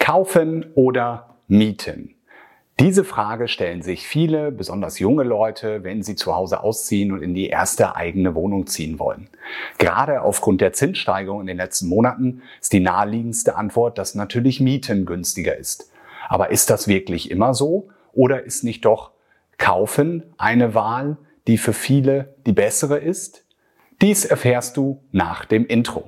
Kaufen oder mieten? Diese Frage stellen sich viele, besonders junge Leute, wenn sie zu Hause ausziehen und in die erste eigene Wohnung ziehen wollen. Gerade aufgrund der Zinssteigerung in den letzten Monaten ist die naheliegendste Antwort, dass natürlich Mieten günstiger ist. Aber ist das wirklich immer so? Oder ist nicht doch Kaufen eine Wahl, die für viele die bessere ist? Dies erfährst du nach dem Intro.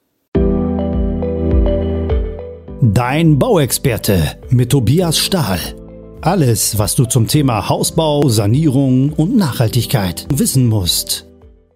Dein Bauexperte mit Tobias Stahl. Alles, was du zum Thema Hausbau, Sanierung und Nachhaltigkeit wissen musst.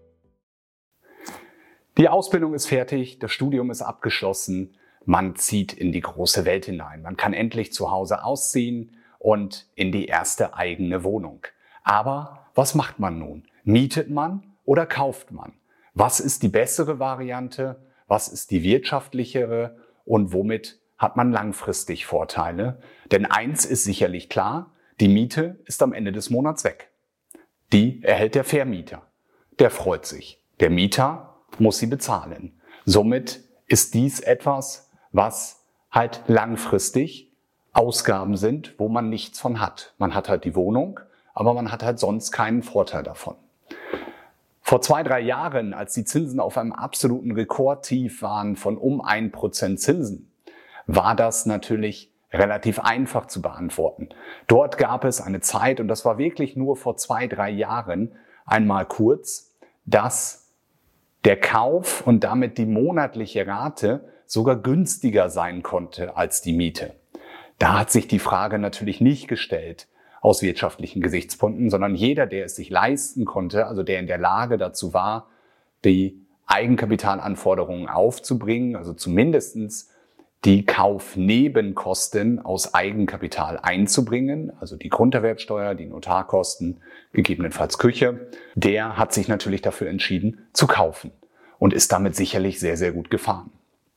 Die Ausbildung ist fertig, das Studium ist abgeschlossen, man zieht in die große Welt hinein. Man kann endlich zu Hause ausziehen und in die erste eigene Wohnung. Aber was macht man nun? Mietet man oder kauft man? Was ist die bessere Variante? Was ist die wirtschaftlichere? Und womit hat man langfristig Vorteile? Denn eins ist sicherlich klar, die Miete ist am Ende des Monats weg. Die erhält der Vermieter. Der freut sich. Der Mieter muss sie bezahlen. Somit ist dies etwas, was halt langfristig Ausgaben sind, wo man nichts von hat. Man hat halt die Wohnung, aber man hat halt sonst keinen Vorteil davon. Vor 2-3 Jahren, als die Zinsen auf einem absoluten Rekordtief waren von um 1% Zinsen, war das natürlich relativ einfach zu beantworten. Dort gab es eine Zeit, und das war wirklich nur vor 2-3 Jahren, einmal kurz, dass der Kauf und damit die monatliche Rate sogar günstiger sein konnte als die Miete. Da hat sich die Frage natürlich nicht gestellt aus wirtschaftlichen Gesichtspunkten, sondern jeder, der es sich leisten konnte, also der in der Lage dazu war, die Eigenkapitalanforderungen aufzubringen, also zumindestens die Kaufnebenkosten aus Eigenkapital einzubringen, also die Grunderwerbsteuer, die Notarkosten, gegebenenfalls Küche, der hat sich natürlich dafür entschieden zu kaufen und ist damit sicherlich sehr, sehr gut gefahren.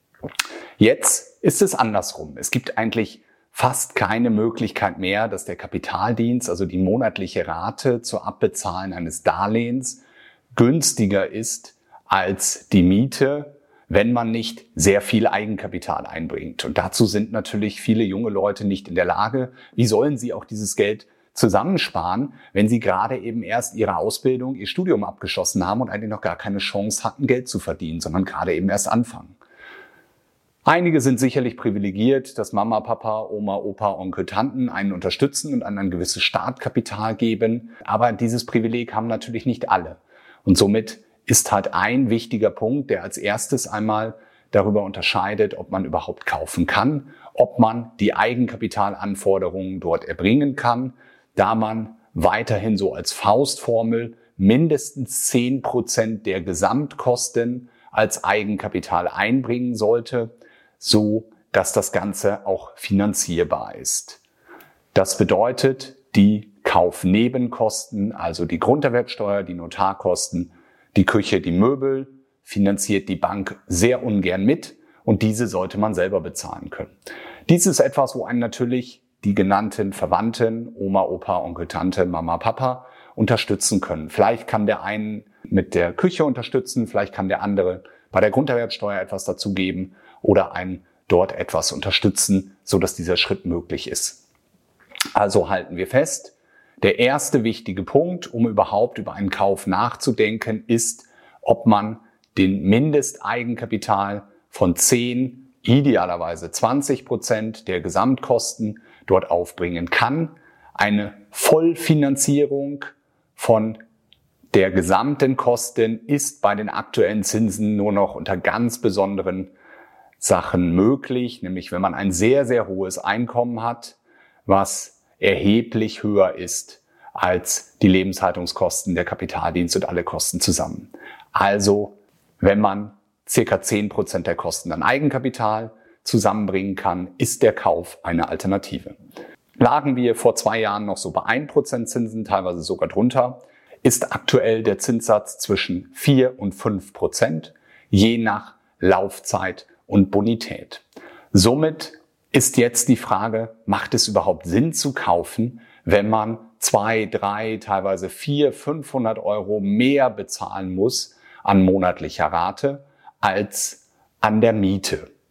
Jetzt ist es andersrum. Es gibt eigentlich fast keine Möglichkeit mehr, dass der Kapitaldienst, also die monatliche Rate zur Abbezahlen eines Darlehens, günstiger ist als die Miete, wenn man nicht sehr viel Eigenkapital einbringt. Und dazu sind natürlich viele junge Leute nicht in der Lage. Wie sollen sie auch dieses Geld zusammensparen, wenn sie gerade eben erst ihre Ausbildung, ihr Studium abgeschlossen haben und eigentlich noch gar keine Chance hatten, Geld zu verdienen, sondern gerade eben erst anfangen? Einige sind sicherlich privilegiert, dass Mama, Papa, Oma, Opa, Onkel, Tanten einen unterstützen und ein gewisses Startkapital geben. Aber dieses Privileg haben natürlich nicht alle. Und somit ist halt ein wichtiger Punkt, der als erstes einmal darüber unterscheidet, ob man überhaupt kaufen kann, ob man die Eigenkapitalanforderungen dort erbringen kann, da man weiterhin so als Faustformel mindestens 10% der Gesamtkosten als Eigenkapital einbringen sollte, so dass das Ganze auch finanzierbar ist. Das bedeutet, die Kaufnebenkosten, also die Grunderwerbsteuer, die Notarkosten, die Küche, die Möbel, finanziert die Bank sehr ungern mit und diese sollte man selber bezahlen können. Dies ist etwas, wo einen natürlich die genannten Verwandten, Oma, Opa, Onkel, Tante, Mama, Papa, unterstützen können. Vielleicht kann der einen mit der Küche unterstützen, vielleicht kann der andere bei der Grunderwerbsteuer etwas dazugeben oder einen dort etwas unterstützen, sodass dieser Schritt möglich ist. Also halten wir fest, der erste wichtige Punkt, um überhaupt über einen Kauf nachzudenken, ist, ob man den Mindesteigenkapital von 10, idealerweise 20% der Gesamtkosten dort aufbringen kann. Eine Vollfinanzierung von der gesamten Kosten ist bei den aktuellen Zinsen nur noch unter ganz besonderen Sachen möglich, nämlich wenn man ein sehr, sehr hohes Einkommen hat, was erheblich höher ist als die Lebenshaltungskosten, der Kapitaldienst und alle Kosten zusammen. Also, wenn man ca. 10% der Kosten an Eigenkapital zusammenbringen kann, ist der Kauf eine Alternative. Lagen wir vor 2 Jahren noch so bei 1% Zinsen, teilweise sogar drunter, ist aktuell der Zinssatz zwischen 4 und 5%, je nach Laufzeit und Bonität. Somit ist jetzt die Frage, macht es überhaupt Sinn zu kaufen, wenn man 2, 3, teilweise 400, 500 Euro mehr bezahlen muss an monatlicher Rate als an der Miete?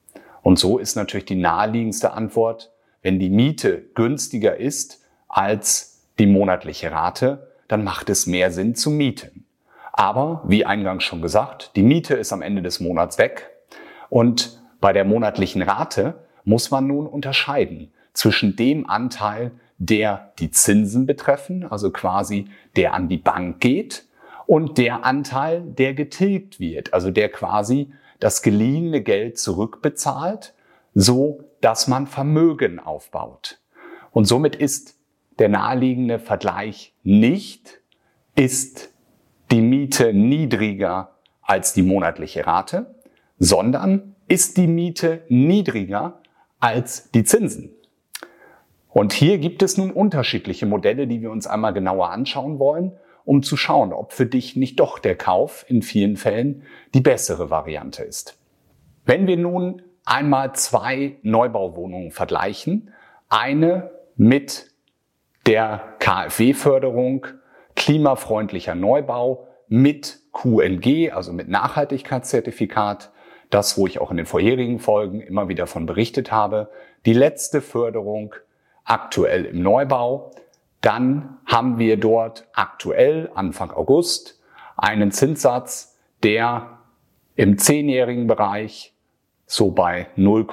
Und so ist natürlich die naheliegendste Antwort, wenn die Miete günstiger ist als die monatliche Rate, dann macht es mehr Sinn zu mieten. Aber, wie eingangs schon gesagt, die Miete ist am Ende des Monats weg und bei der monatlichen Rate muss man nun unterscheiden zwischen dem Anteil, der die Zinsen betreffen, also quasi der an die Bank geht, und der Anteil, der getilgt wird, also der quasi das geliehene Geld zurückbezahlt, so dass man Vermögen aufbaut. Und somit ist der naheliegende Vergleich nicht, ist die Miete niedriger als die monatliche Rate, sondern ist die Miete niedriger als die Zinsen. Und hier gibt es nun unterschiedliche Modelle, die wir uns einmal genauer anschauen wollen, um zu schauen, ob für dich nicht doch der Kauf in vielen Fällen die bessere Variante ist. Wenn wir nun einmal zwei Neubauwohnungen vergleichen, eine mit der KfW-Förderung, klimafreundlicher Neubau mit QNG, also mit Nachhaltigkeitszertifikat, das, wo ich auch in den vorherigen Folgen immer wieder von berichtet habe, die letzte Förderung aktuell im Neubau, dann haben wir dort aktuell Anfang August einen Zinssatz, der im 10-jährigen Bereich so bei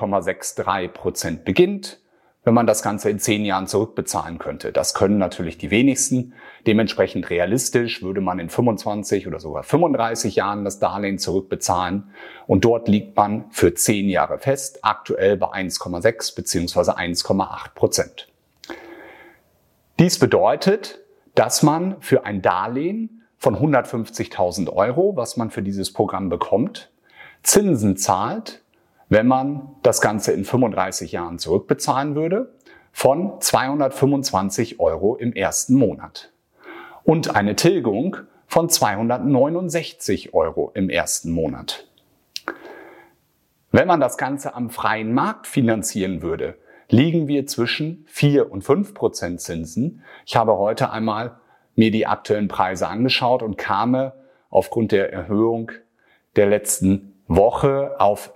0,63% beginnt, wenn man das Ganze in 10 Jahren zurückbezahlen könnte. Das können natürlich die wenigsten. Dementsprechend realistisch würde man in 25 oder sogar 35 Jahren das Darlehen zurückbezahlen. Und dort liegt man für 10 Jahre fest, aktuell bei 1,6 bzw. 1,8%. Dies bedeutet, dass man für ein Darlehen von 150.000 Euro, was man für dieses Programm bekommt, Zinsen zahlt, wenn man das Ganze in 35 Jahren zurückbezahlen würde, von 225 Euro im ersten Monat und eine Tilgung von 269 Euro im ersten Monat. Wenn man das Ganze am freien Markt finanzieren würde, liegen wir zwischen 4 und 5% Zinsen. Ich habe heute einmal mir die aktuellen Preise angeschaut und kam aufgrund der Erhöhung der letzten Woche auf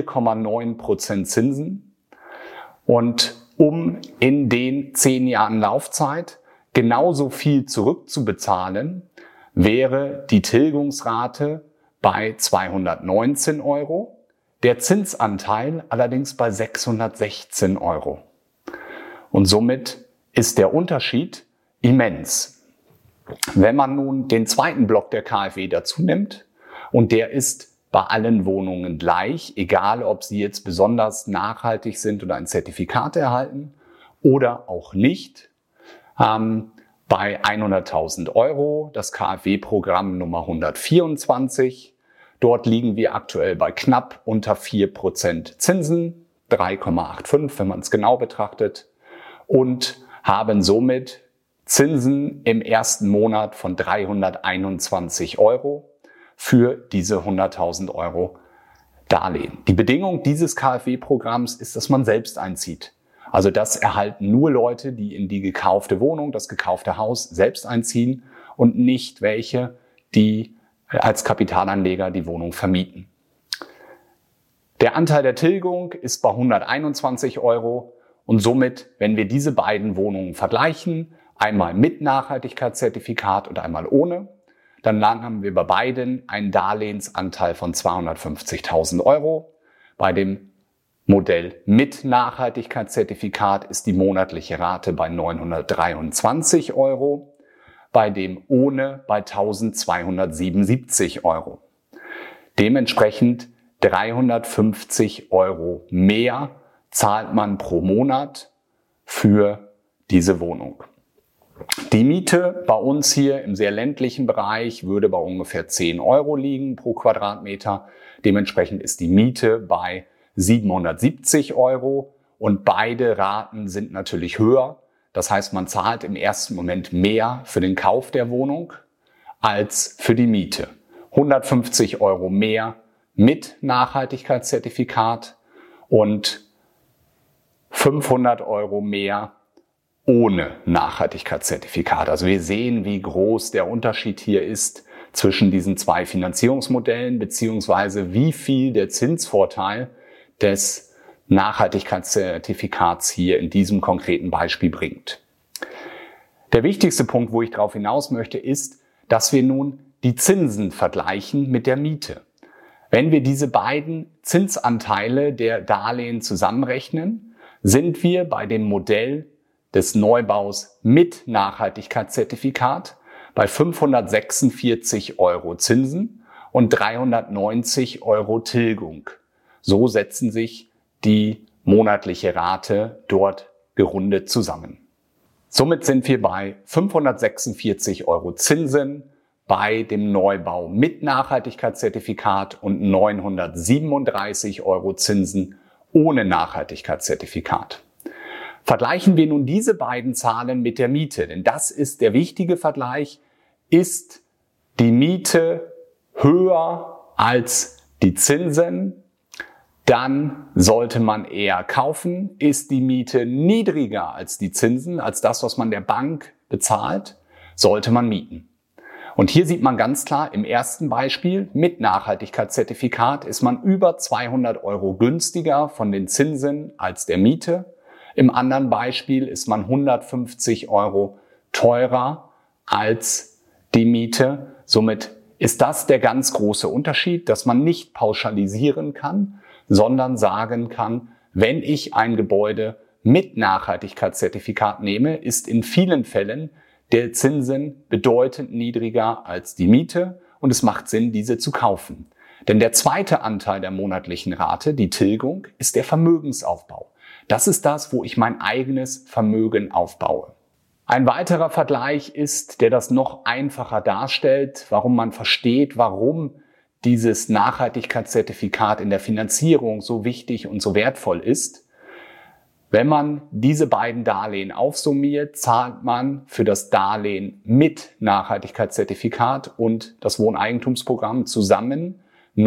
4,9% Zinsen. Und um in den 10 Jahren Laufzeit genauso viel zurückzubezahlen, wäre die Tilgungsrate bei 219 Euro. Der Zinsanteil allerdings bei 616 Euro. Und somit ist der Unterschied immens. Wenn man nun den zweiten Block der KfW dazu nimmt, und der ist bei allen Wohnungen gleich, egal ob sie jetzt besonders nachhaltig sind oder ein Zertifikat erhalten oder auch nicht, bei 100.000 Euro das KfW-Programm Nummer 124, dort liegen wir aktuell bei knapp unter 4% Zinsen, 3,85, wenn man es genau betrachtet, und haben somit Zinsen im ersten Monat von 321 Euro für diese 100.000 Euro Darlehen. Die Bedingung dieses KfW-Programms ist, dass man selbst einzieht. Also das erhalten nur Leute, die in die gekaufte Wohnung, das gekaufte Haus selbst einziehen und nicht welche, die als Kapitalanleger die Wohnung vermieten. Der Anteil der Tilgung ist bei 121 Euro und somit, wenn wir diese beiden Wohnungen vergleichen, einmal mit Nachhaltigkeitszertifikat und einmal ohne, dann haben wir bei beiden einen Darlehensanteil von 250.000 Euro. Bei dem Modell mit Nachhaltigkeitszertifikat ist die monatliche Rate bei 923 Euro. Bei dem ohne bei 1.277 Euro. Dementsprechend 350 Euro mehr zahlt man pro Monat für diese Wohnung. Die Miete bei uns hier im sehr ländlichen Bereich würde bei ungefähr 10 Euro liegen pro Quadratmeter. Dementsprechend ist die Miete bei 770 Euro und beide Raten sind natürlich höher. Das heißt, man zahlt im ersten Moment mehr für den Kauf der Wohnung als für die Miete. 150 Euro mehr mit Nachhaltigkeitszertifikat und 500 Euro mehr ohne Nachhaltigkeitszertifikat. Also wir sehen, wie groß der Unterschied hier ist zwischen diesen zwei Finanzierungsmodellen, beziehungsweise wie viel der Zinsvorteil des Nachhaltigkeitszertifikats hier in diesem konkreten Beispiel bringt. Der wichtigste Punkt, wo ich darauf hinaus möchte, ist, dass wir nun die Zinsen vergleichen mit der Miete. Wenn wir diese beiden Zinsanteile der Darlehen zusammenrechnen, sind wir bei dem Modell des Neubaus mit Nachhaltigkeitszertifikat bei 546 € Zinsen und 390 € Tilgung. So setzen sich die monatliche Rate dort gerundet zusammen. Somit sind wir bei 546 € Zinsen bei dem Neubau mit Nachhaltigkeitszertifikat und 937 € Zinsen ohne Nachhaltigkeitszertifikat. Vergleichen wir nun diese beiden Zahlen mit der Miete, denn das ist der wichtige Vergleich. Ist die Miete höher als die Zinsen, dann sollte man eher kaufen. Ist die Miete niedriger als die Zinsen, als das, was man der Bank bezahlt, sollte man mieten. Und hier sieht man ganz klar, im ersten Beispiel mit Nachhaltigkeitszertifikat ist man über 200 € günstiger von den Zinsen als der Miete. Im anderen Beispiel ist man 150 € teurer als die Miete. Somit ist das der ganz große Unterschied, dass man nicht pauschalisieren kann, sondern sagen kann, wenn ich ein Gebäude mit Nachhaltigkeitszertifikat nehme, ist in vielen Fällen der Zinsen bedeutend niedriger als die Miete und es macht Sinn, diese zu kaufen. Denn der zweite Anteil der monatlichen Rate, die Tilgung, ist der Vermögensaufbau. Das ist das, wo ich mein eigenes Vermögen aufbaue. Ein weiterer Vergleich ist, der das noch einfacher darstellt, warum man versteht, warum dieses Nachhaltigkeitszertifikat in der Finanzierung so wichtig und so wertvoll ist. Wenn man diese beiden Darlehen aufsummiert, zahlt man für das Darlehen mit Nachhaltigkeitszertifikat und das Wohneigentumsprogramm zusammen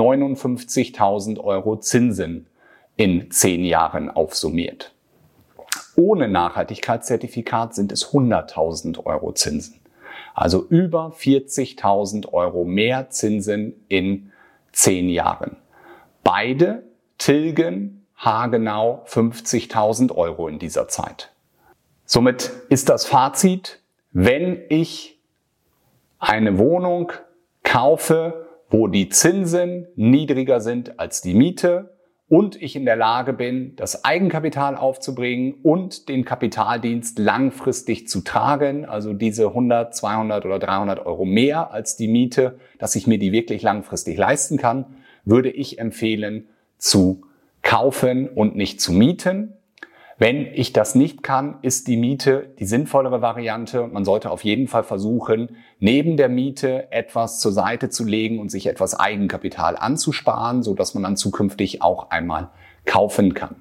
59.000 € Zinsen in 10 Jahren aufsummiert. Ohne Nachhaltigkeitszertifikat sind es 100.000 € Zinsen. Also über 40.000 € mehr Zinsen in 10 Jahren. Beide tilgen haargenau 50.000 € in dieser Zeit. Somit ist das Fazit, wenn ich eine Wohnung kaufe, wo die Zinsen niedriger sind als die Miete und ich in der Lage bin, das Eigenkapital aufzubringen und den Kapitaldienst langfristig zu tragen, also diese 100, 200 oder 300 € mehr als die Miete, dass ich mir die wirklich langfristig leisten kann, würde ich empfehlen, zu kaufen und nicht zu mieten. Wenn ich das nicht kann, ist die Miete die sinnvollere Variante. Man sollte auf jeden Fall versuchen, neben der Miete etwas zur Seite zu legen und sich etwas Eigenkapital anzusparen, sodass man dann zukünftig auch einmal kaufen kann.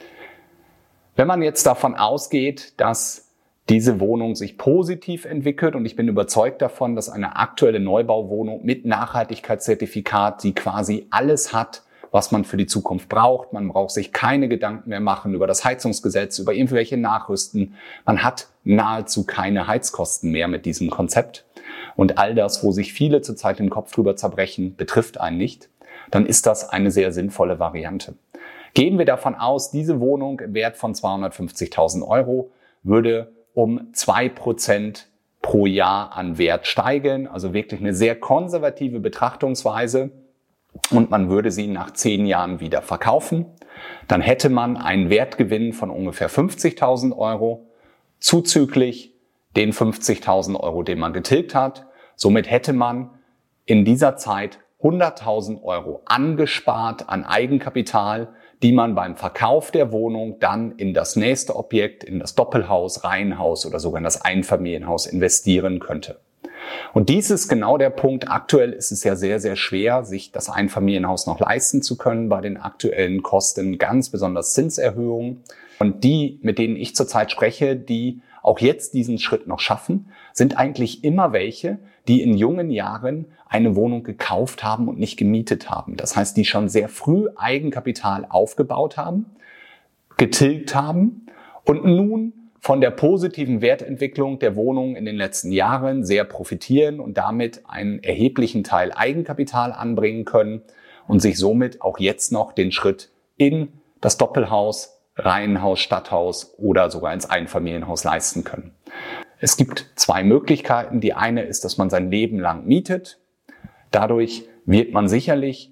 Wenn man jetzt davon ausgeht, dass diese Wohnung sich positiv entwickelt und ich bin überzeugt davon, dass eine aktuelle Neubauwohnung mit Nachhaltigkeitszertifikat, die quasi alles hat, was man für die Zukunft braucht. Man braucht sich keine Gedanken mehr machen über das Heizungsgesetz, über irgendwelche Nachrüsten. Man hat nahezu keine Heizkosten mehr mit diesem Konzept. Und all das, wo sich viele zurzeit den Kopf drüber zerbrechen, betrifft einen nicht. Dann ist das eine sehr sinnvolle Variante. Gehen wir davon aus, diese Wohnung im Wert von 250.000 € würde um 2% pro Jahr an Wert steigen. Also wirklich eine sehr konservative Betrachtungsweise. Und man würde sie nach 10 Jahren wieder verkaufen, dann hätte man einen Wertgewinn von ungefähr 50.000 € zuzüglich den 50.000 €, den man getilgt hat. Somit hätte man in dieser Zeit 100.000 € angespart an Eigenkapital, die man beim Verkauf der Wohnung dann in das nächste Objekt, in das Doppelhaus, Reihenhaus oder sogar in das Einfamilienhaus investieren könnte. Und dies ist genau der Punkt. Aktuell ist es ja sehr, sehr schwer, sich das Einfamilienhaus noch leisten zu können bei den aktuellen Kosten, ganz besonders Zinserhöhungen. Und die, mit denen ich zurzeit spreche, die auch jetzt diesen Schritt noch schaffen, sind eigentlich immer welche, die in jungen Jahren eine Wohnung gekauft haben und nicht gemietet haben. Das heißt, die schon sehr früh Eigenkapital aufgebaut haben, getilgt haben und nun von der positiven Wertentwicklung der Wohnung in den letzten Jahren sehr profitieren und damit einen erheblichen Teil Eigenkapital anbringen können und sich somit auch jetzt noch den Schritt in das Doppelhaus, Reihenhaus, Stadthaus oder sogar ins Einfamilienhaus leisten können. Es gibt zwei Möglichkeiten. Die eine ist, dass man sein Leben lang mietet. Dadurch wird man sicherlich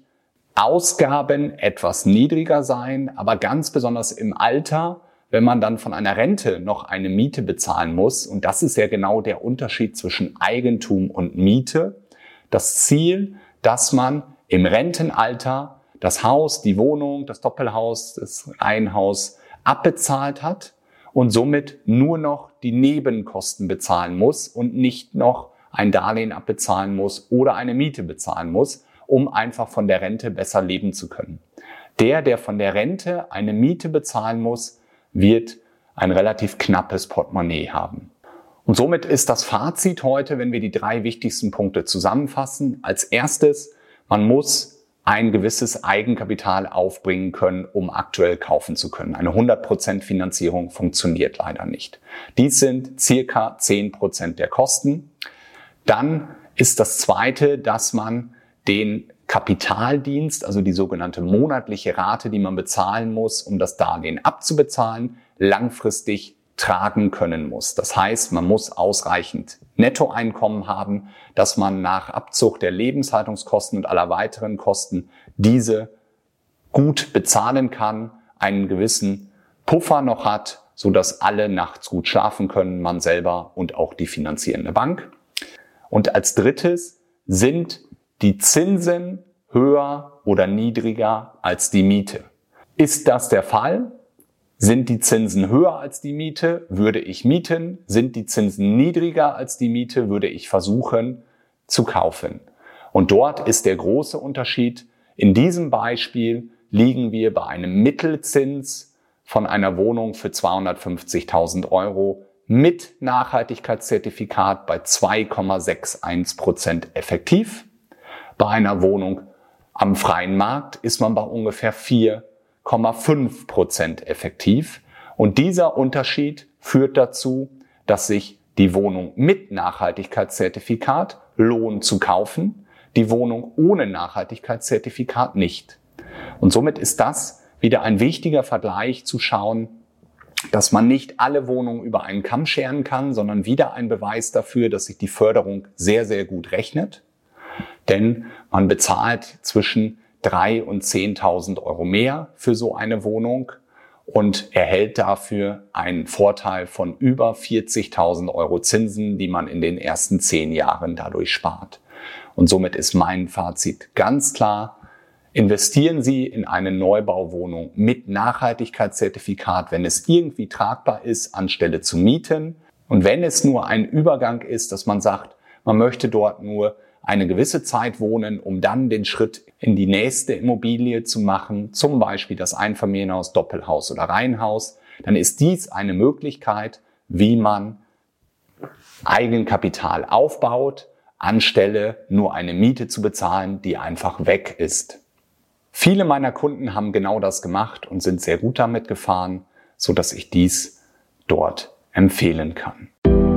Ausgaben etwas niedriger sein, aber ganz besonders im Alter, wenn man dann von einer Rente noch eine Miete bezahlen muss. Und das ist ja genau der Unterschied zwischen Eigentum und Miete. Das Ziel, dass man im Rentenalter das Haus, die Wohnung, das Doppelhaus, das Reihenhaus abbezahlt hat und somit nur noch die Nebenkosten bezahlen muss und nicht noch ein Darlehen abbezahlen muss oder eine Miete bezahlen muss, um einfach von der Rente besser leben zu können. Der von der Rente eine Miete bezahlen muss, wird ein relativ knappes Portemonnaie haben. Und somit ist das Fazit heute, wenn wir die 3 wichtigsten Punkte zusammenfassen. Als erstes, man muss ein gewisses Eigenkapital aufbringen können, um aktuell kaufen zu können. Eine 100% Finanzierung funktioniert leider nicht. Dies sind circa 10% der Kosten. Dann ist das Zweite, dass man den Kapitaldienst, also die sogenannte monatliche Rate, die man bezahlen muss, um das Darlehen abzubezahlen, langfristig tragen können muss. Das heißt, man muss ausreichend Nettoeinkommen haben, dass man nach Abzug der Lebenshaltungskosten und aller weiteren Kosten diese gut bezahlen kann, einen gewissen Puffer noch hat, sodass alle nachts gut schlafen können, man selber und auch die finanzierende Bank. Und als drittes sind die Zinsen höher oder niedriger als die Miete. Ist das der Fall? Sind die Zinsen höher als die Miete, würde ich mieten. Sind die Zinsen niedriger als die Miete, würde ich versuchen zu kaufen. Und dort ist der große Unterschied. In diesem Beispiel liegen wir bei einem Mittelzins von einer Wohnung für 250.000 Euro mit Nachhaltigkeitszertifikat bei 2,61% effektiv. Bei einer Wohnung am freien Markt ist man bei ungefähr 4,5% effektiv. Und dieser Unterschied führt dazu, dass sich die Wohnung mit Nachhaltigkeitszertifikat lohnt zu kaufen, die Wohnung ohne Nachhaltigkeitszertifikat nicht. Und somit ist das wieder ein wichtiger Vergleich zu schauen, dass man nicht alle Wohnungen über einen Kamm scheren kann, sondern wieder ein Beweis dafür, dass sich die Förderung sehr, sehr gut rechnet. Denn man bezahlt zwischen 3.000 und 10.000 Euro mehr für so eine Wohnung und erhält dafür einen Vorteil von über 40.000 Euro Zinsen, die man in den ersten 10 Jahren dadurch spart. Und somit ist mein Fazit ganz klar: Investieren Sie in eine Neubauwohnung mit Nachhaltigkeitszertifikat, wenn es irgendwie tragbar ist, anstelle zu mieten. Und wenn es nur ein Übergang ist, dass man sagt, man möchte dort nur eine gewisse Zeit wohnen, um dann den Schritt in die nächste Immobilie zu machen, zum Beispiel das Einfamilienhaus, Doppelhaus oder Reihenhaus, dann ist dies eine Möglichkeit, wie man Eigenkapital aufbaut, anstelle nur eine Miete zu bezahlen, die einfach weg ist. Viele meiner Kunden haben genau das gemacht und sind sehr gut damit gefahren, sodass ich dies dort empfehlen kann.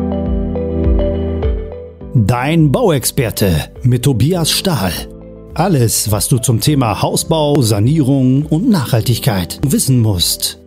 Dein Bauexperte mit Tobias Stahl. Alles, was du zum Thema Hausbau, Sanierung und Nachhaltigkeit wissen musst.